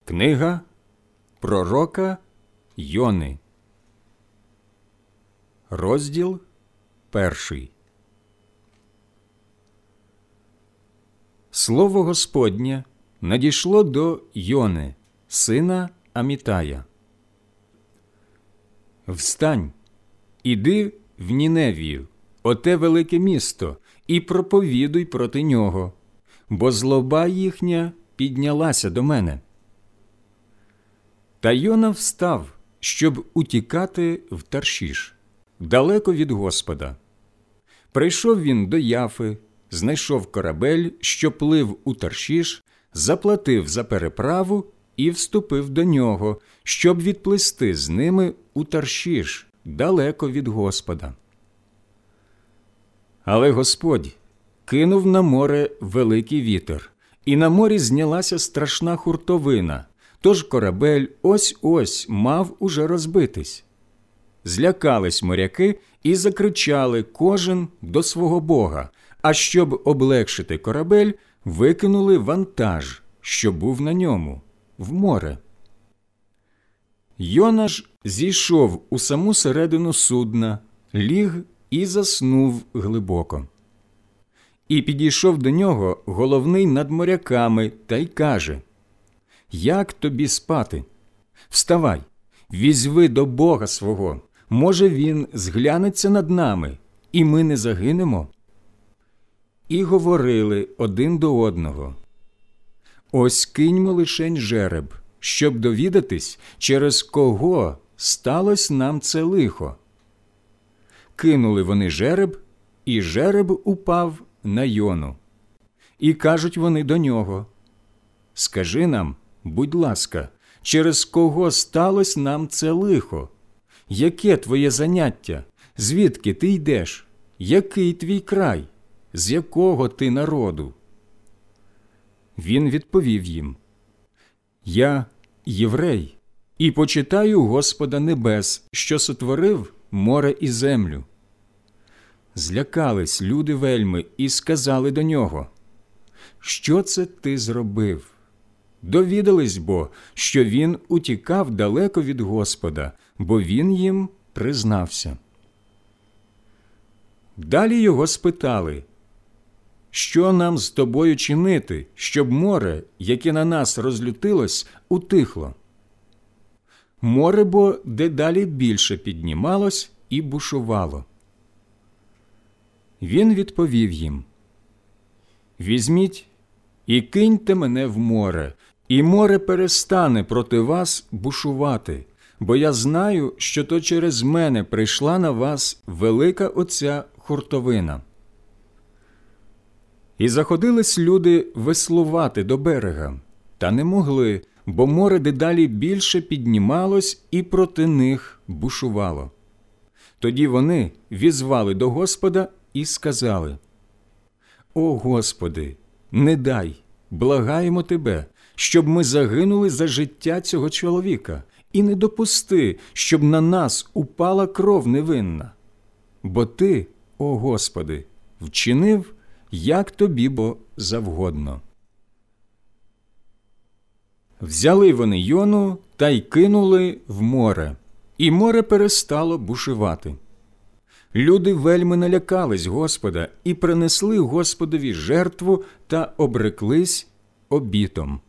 Книга пророка Йони. Розділ 1. Слово Господнє надійшло до Йони, сина Амітая. «Встань, іди в Ніневію, оте велике місто, і проповідуй проти нього, бо злоба їхня піднялася до мене». Та Йона встав, щоб утікати в Таршіш, далеко від Господа. Прийшов він до Яфи, знайшов корабель, що плив у Таршіш, заплатив за переправу і вступив до нього, щоб відплисти з ними у Таршіш, далеко від Господа. Але Господь кинув на море великий вітер, і на морі знялася страшна хуртовина, тож корабель ось-ось мав уже розбитись. Злякались моряки і закричали кожен до свого бога, а щоб облегшити корабель, викинули вантаж, що був на ньому, в море. Йона ж зійшов у саму середину судна, ліг і заснув глибоко. І підійшов до нього головний над моряками та й каже: «Як тобі спати? Вставай, візьви до Бога свого, може, він зглянеться над нами, і ми не загинемо». І говорили один до одного: «Ось киньмо лишень жереб, щоб довідатись, через кого сталося нам це лихо». Кинули вони жереб, і жереб упав на Йону. І кажуть вони до нього: «Скажи нам, будь ласка, через кого сталося нам це лихо? Яке твоє заняття? Звідки ти йдеш? Який твій край? З якого ти народу?» Він відповів їм: «Я єврей, і почитаю Господа небес, що сотворив море і землю». Злякались люди вельми і сказали до нього: «Що це ти зробив?» Довідались бо, що він утікав далеко від Господа, бо він їм признався. Далі його спитали: «Що нам з тобою чинити, щоб море, яке на нас розлютилось, утихло?» Море бо дедалі більше піднімалось і бушувало. Він відповів їм: «Візьміть і киньте мене в море, і море перестане проти вас бушувати, бо я знаю, що то через мене прийшла на вас велика оця хуртовина». І заходились люди веслувати до берега, та не могли, бо море дедалі більше піднімалось і проти них бушувало. Тоді вони візвали до Господа і сказали: «О Господи, не дай, благаємо Тебе, щоб ми загинули за життя цього чоловіка, і не допусти, щоб на нас упала кров невинна. Бо Ти, о Господи, вчинив, як Тобі бо завгодно». Взяли вони Йону та й кинули в море, і море перестало бушувати. Люди вельми налякались Господа і принесли Господові жертву та обреклись обітом.